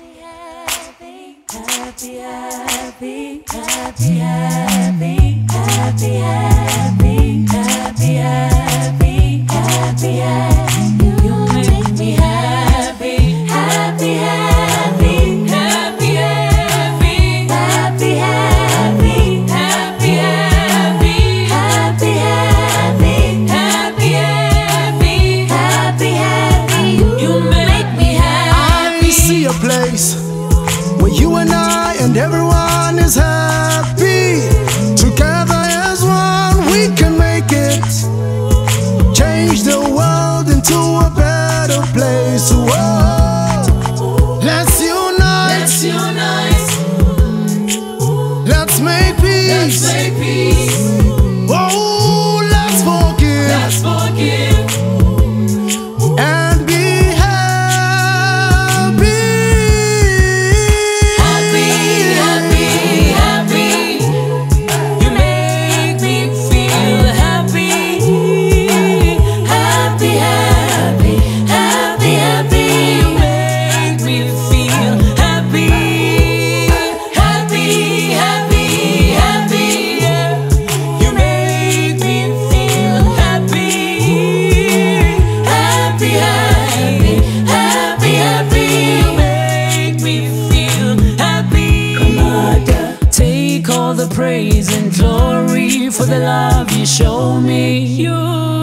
Where you and I and everyone is happy. Together as one we can make it. Change the world into a better place. Whoa. Let's unite. Let's unite. Let's make peace. Let's make peace. Oh, let's forgive. Let's forgive. And be all the praise and glory for the love you show me. You